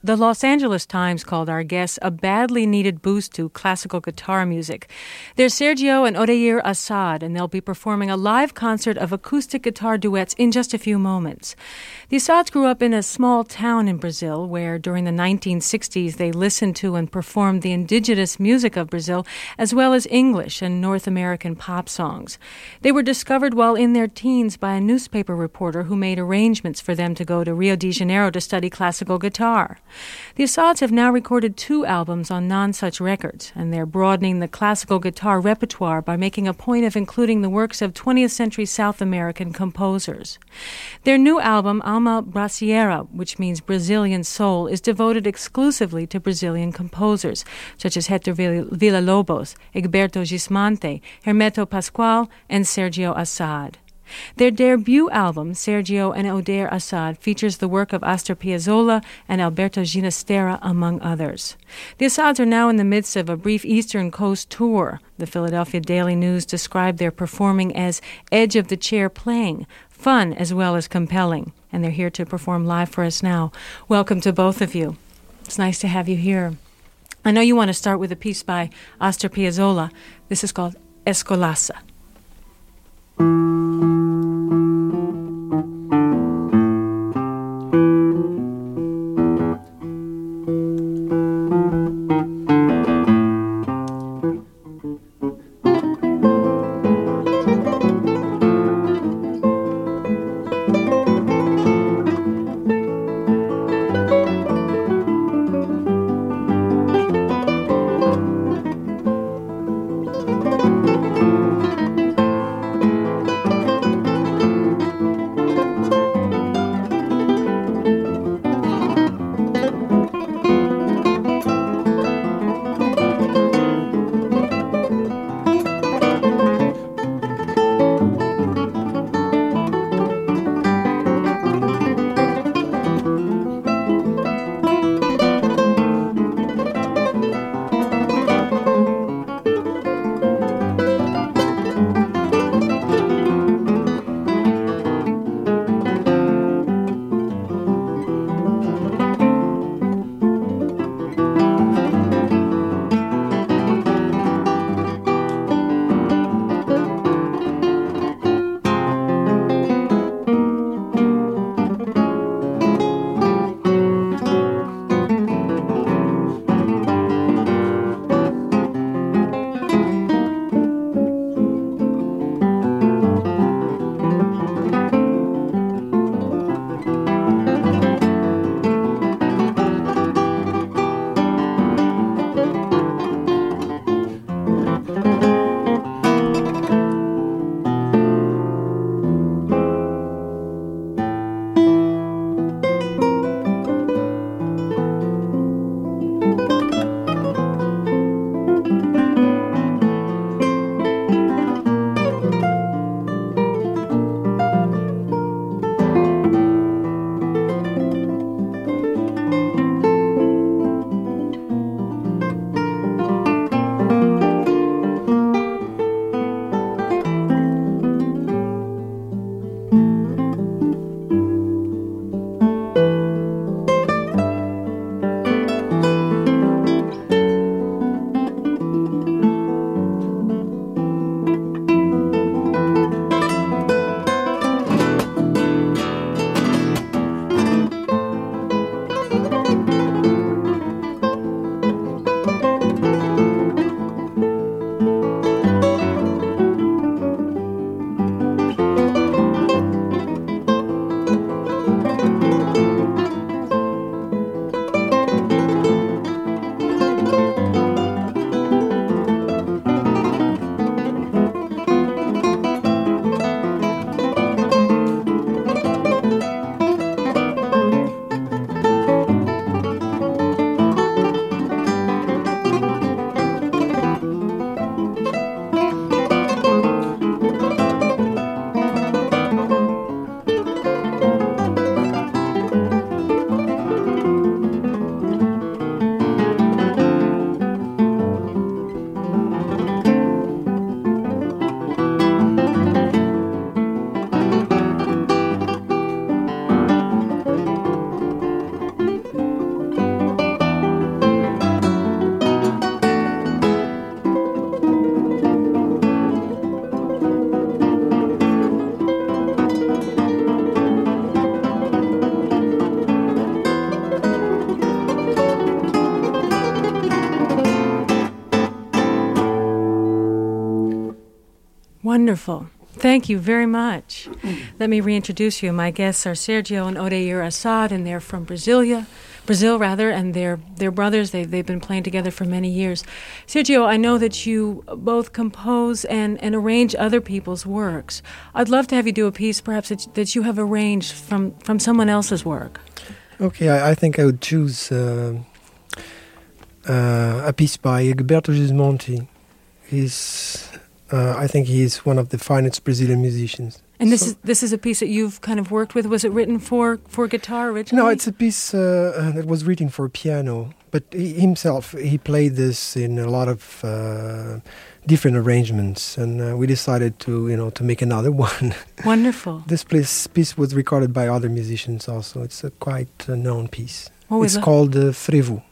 The Los Angeles Times called our guests a badly needed boost to classical guitar music. They're Sergio and Odair Assad, and they'll be performing a live concert of acoustic guitar duets in just a few moments. The Assads grew up in a small town in Brazil where during the 1960s they listened to and performed the indigenous music of Brazil as well as English and North American pop songs. They were discovered while in their teens by a newspaper reporter who made arrangements for them to go to Rio de Janeiro to study classical guitar. The Assads have now recorded 2 albums on Non-Such Records, and they're broadening the classical guitar repertoire by making a point of including the works of 20th century South American composers. Their new album, Alma Brasileira, which means Brazilian Soul, is devoted exclusively to Brazilian composers, such as Hector Villa-Lobos, Egberto Gismonte, Hermeto Pascoal, and Sergio Assad. Their debut album, Sergio and Odair Assad, features the work of Astor Piazzolla and Alberto Ginastera, among others. The Assads are now in the midst of a brief Eastern Coast tour. The Philadelphia Daily News described their performing as edge-of-the-chair playing, fun as well as compelling. And they're here to perform live for us now. Welcome to both of you. It's nice to have you here. I know you want to start with a piece by Astor Piazzolla. This is called Escolasa. Wonderful. Thank you very much. Let me reintroduce you. My guests are Sergio and Odair Assad, and they're from Brazil, and they're brothers. They've been playing together for many years. Sergio, I know that you both compose and arrange other people's works. I'd love to have you do a piece, perhaps, that you have arranged from someone else's work. Okay, I think I would choose a piece by Gilberto Gismonti. I think he's one of the finest Brazilian musicians. And this is a piece that you've kind of worked with. Was it written for guitar originally? No, it's a piece that was written for piano. But he played this in a lot of different arrangements, and we decided to make another one. Wonderful. This piece was recorded by other musicians also. It's a quite known piece. It's it? Called Frevo.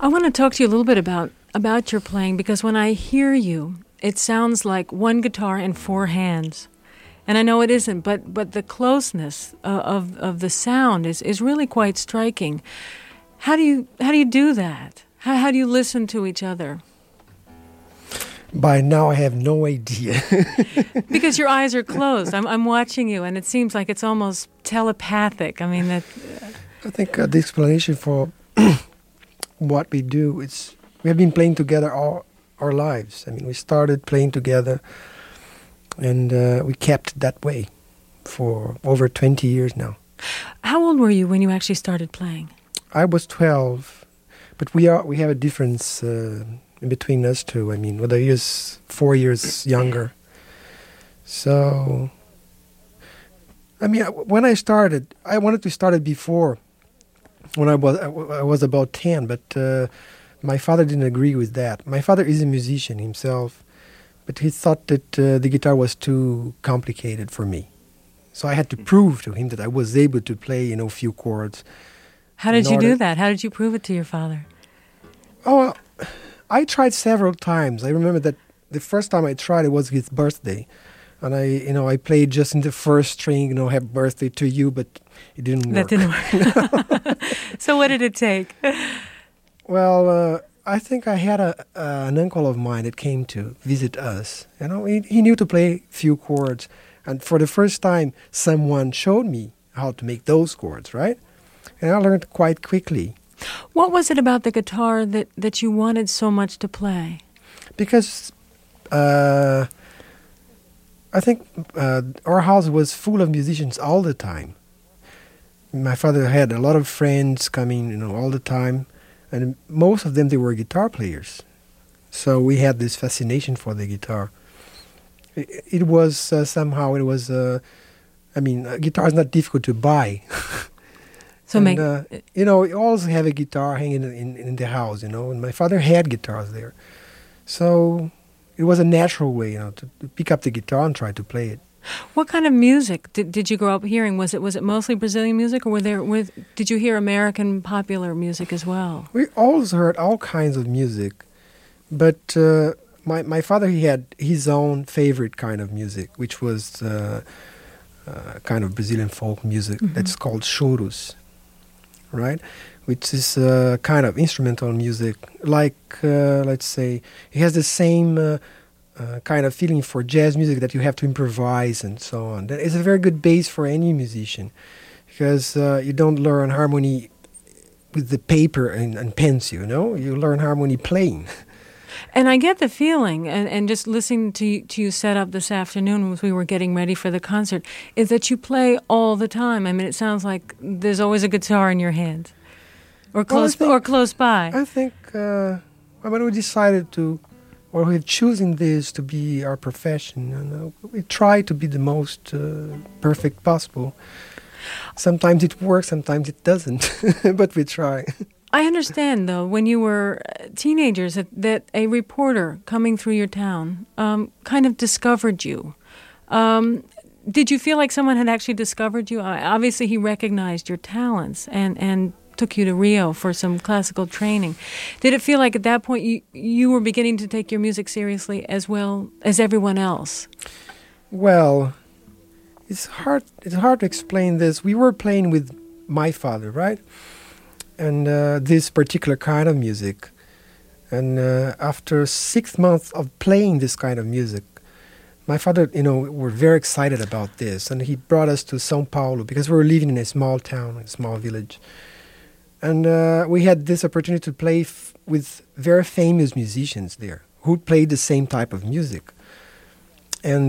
I want to talk to you a little bit about your playing, because when I hear you, it sounds like one guitar and four hands. And I know it isn't, but the closeness of the sound is really quite striking. How do you do that? How do you listen to each other? By now, I have no idea. Because your eyes are closed. I'm watching you, and it seems like it's almost telepathic. I mean, I think the explanation for what we do is we have been playing together all our lives. I mean, we started playing together, and we kept that way for over 20 years now. How old were you when you actually started playing? I was 12, but we have a difference in between us two. I mean, he is 4 years younger. So, I mean, when I started, I wanted to start it before, when I was about 10, but my father didn't agree with that. My father is a musician himself, but he thought that the guitar was too complicated for me. So I had to prove to him that I was able to play, a few chords. How did you do that? How did you prove it to your father? Oh, I tried several times. I remember that the first time I tried, it was his birthday. And I played just in the first string, happy birthday to you, but it didn't work. That didn't work. So what did it take? Well, I think I had an uncle of mine that came to visit us. He knew to play few chords. And for the first time, someone showed me how to make those chords, right? And I learned quite quickly. What was it about the guitar that you wanted so much to play? Because I think our house was full of musicians all the time. My father had a lot of friends coming, all the time. And most of them, they were guitar players. So we had this fascination for the guitar. It was somehow, a guitar is not difficult to buy. So you always have a guitar hanging in the house, and my father had guitars there. So it was a natural way, to pick up the guitar and try to play it. What kind of music did you grow up hearing? Was it mostly Brazilian music, or did you hear American popular music as well? We always heard all kinds of music, but my father, he had his own favorite kind of music, which was kind of Brazilian folk music that's called choros, right? Which is kind of instrumental music, like, let's say, it has the same kind of feeling for jazz music that you have to improvise and so on. That is a very good base for any musician, because you don't learn harmony with the paper and pens, you learn harmony playing. And I get the feeling, and just listening to you set up this afternoon as we were getting ready for the concert, is that you play all the time. I mean, it sounds like there's always a guitar in your hand, or close by. I think when we decided to, or we're choosing this to be our profession, we try to be the most perfect possible. Sometimes it works, sometimes it doesn't, but we try. I understand, though, when you were teenagers, that a reporter coming through your town kind of discovered you. Did you feel like someone had actually discovered you? Obviously, he recognized your talents and took you to Rio for some classical training. Did it feel like at that point you were beginning to take your music seriously as well as everyone else? Well, it's hard to explain this. We were playing with my father, right? And this particular kind of music. And after 6 months of playing this kind of music, my father, were very excited about this. And he brought us to São Paulo, because we were living in a small town, a small village. And we had this opportunity to play with very famous musicians there who played the same type of music. And,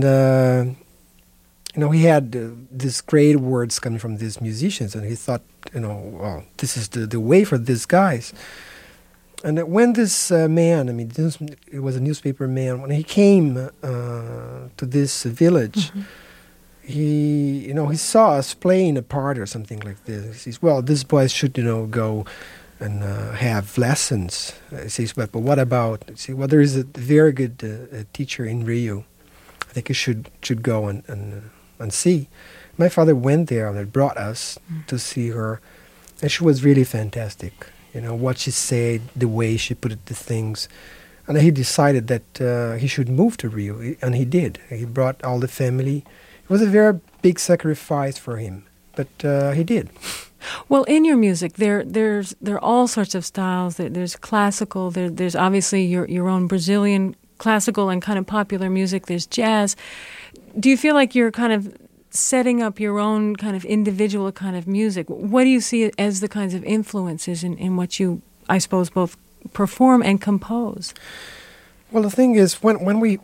he had these great words coming from these musicians, and he thought, well, this is the way for these guys. And when this man, it was a newspaper man, when he came to this village, he saw us playing a part or something like this. He says, well, these boys should, go and have lessons. He says, but what about? He says, well, there is a very good teacher in Rio. I think you should go and see. My father went there and brought us to see her, and she was really fantastic. what she said, the way she put it, the things. And he decided that he should move to Rio, and he did. He brought all the family. It was a very big sacrifice for him, but he did. Well, in your music, there are all sorts of styles. There's classical. There's obviously your own Brazilian classical and kind of popular music. There's jazz. Do you feel like you're kind of setting up your own kind of individual kind of music? What do you see as the kinds of influences in what you, I suppose, both perform and compose? Well, the thing is, when we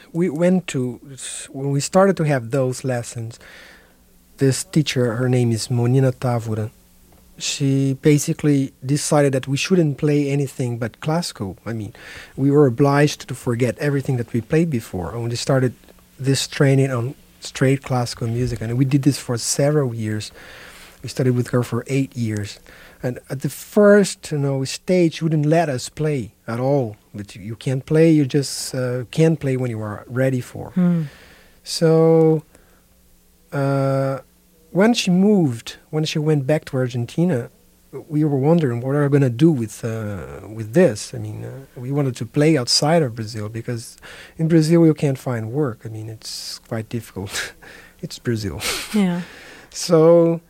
started to have those lessons, this teacher, her name is Monina Távora, she basically decided that we shouldn't play anything but classical. I mean, we were obliged to forget everything that we played before, and we started this training on straight classical music, and we did this for several years. We studied with her for 8 years, and at the first, stage, she wouldn't let us play at all. But you can't play; you just can't play when you are ready for. So, when she went back to Argentina, we were wondering what are we going to do with this. I mean, we wanted to play outside of Brazil because in Brazil you can't find work. I mean, it's quite difficult. It's Brazil. Yeah. So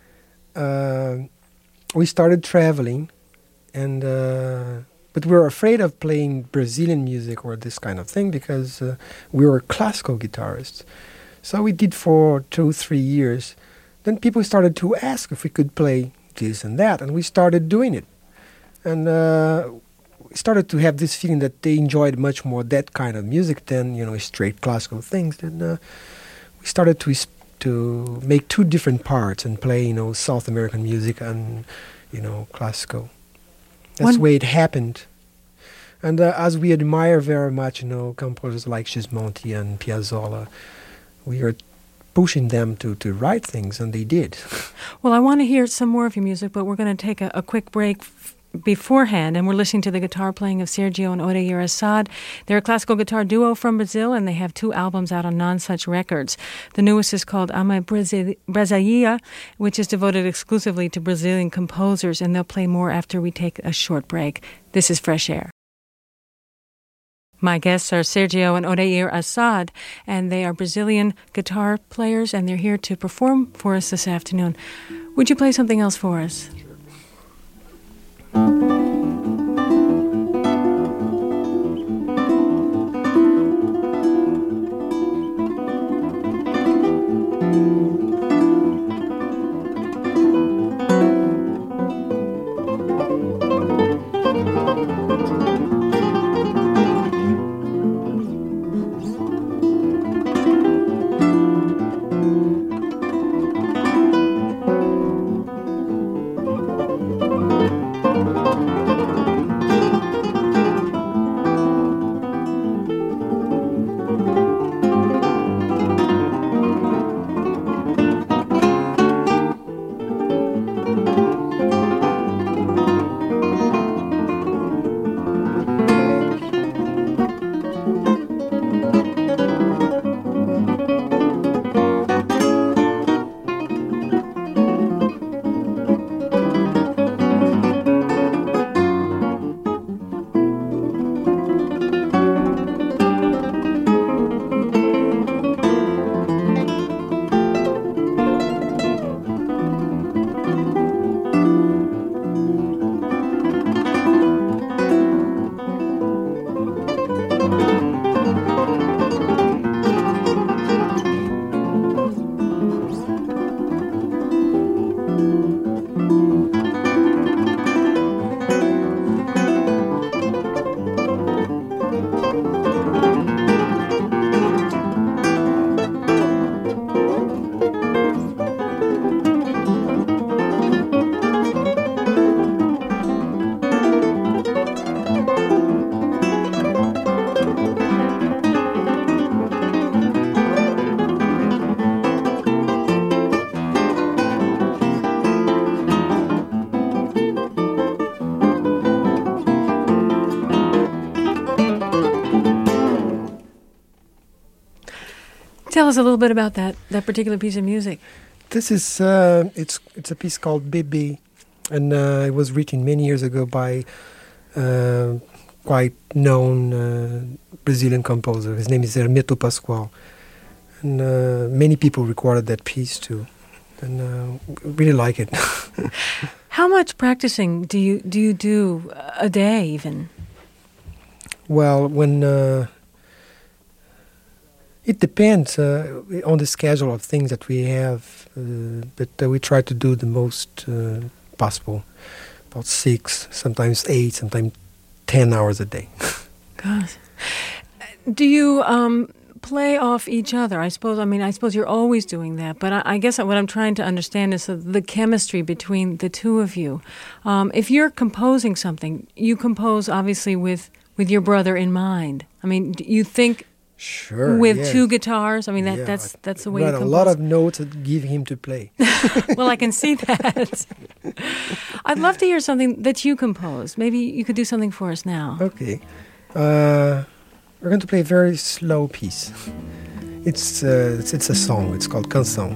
we started traveling, and but we were afraid of playing Brazilian music or this kind of thing because we were classical guitarists. So we did for 2-3 years. Then people started to ask if we could play this and that, and we started doing it. And we started to have this feeling that they enjoyed much more that kind of music than, straight classical things. Then we started to make two different parts and play, South American music and, classical. That's the way it happened. And as we admire very much, composers like Gismonti and Piazzolla, we are pushing them to write things, and they did. Well, I want to hear some more of your music, but we're going to take a quick break beforehand, and we're listening to the guitar playing of Sergio and Odair Assad. They're a classical guitar duo from Brazil, and they have 2 albums out on Nonsuch Records. The newest is called Ame Brasilia, which is devoted exclusively to Brazilian composers, and they'll play more after we take a short break. This is Fresh Air. My guests are Sergio and Odair Assad, and they are Brazilian guitar players, and they're here to perform for us this afternoon. Would you play something else for us? Tell us a little bit about that particular piece of music. This is it's a piece called Bébé, And it was written many years ago by quite known Brazilian composer. His name is Hermeto Pascoal. And many people recorded that piece too. And really like it. How much practicing do you do a day even? Well, when it depends on the schedule of things that we have, but we try to do the most possible. About 6, sometimes 8, sometimes 10 hours a day. Gosh. Do you play off each other? I suppose you're always doing that, but I guess what I'm trying to understand is the chemistry between the two of you. If you're composing something, you compose obviously with your brother in mind. I mean, do you think sure, with yes. 2 guitars? I mean, that's the way you compose. A lot of notes to give him to play. Well, I can see that. I'd love to hear something that you composed. Maybe you could do something for us now. Okay. We're going to play a very slow piece. It's a song. It's called Canção.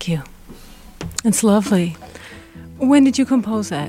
Thank you. It's lovely. When did you compose that?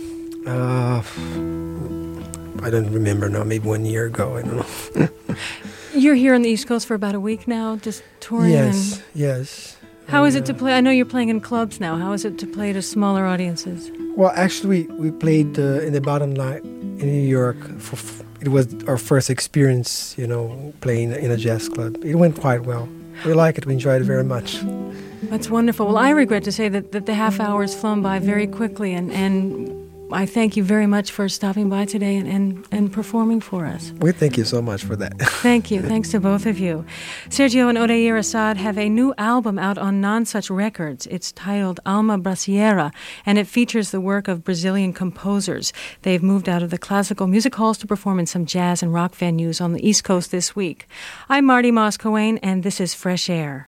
I don't remember now, maybe 1 year ago, I don't know. You're here on the East Coast for about a week now, just touring? Yes, yes. How is it to play? I know you're playing in clubs now. How is it to play to smaller audiences? Well, actually, we played in the Bottom Line in New York. It was our first experience, playing in a jazz club. It went quite well. We like it. We enjoyed it very much. That's wonderful. Well, I regret to say that the half hour has flown by very quickly, and I thank you very much for stopping by today and performing for us. We thank you so much for that. Thank you. Thanks to both of you. Sergio and Odair Assad have a new album out on Nonsuch Records. It's titled Alma Brasileira, and it features the work of Brazilian composers. They've moved out of the classical music halls to perform in some jazz and rock venues on the East Coast this week. I'm Marty Moss-Coane, and this is Fresh Air.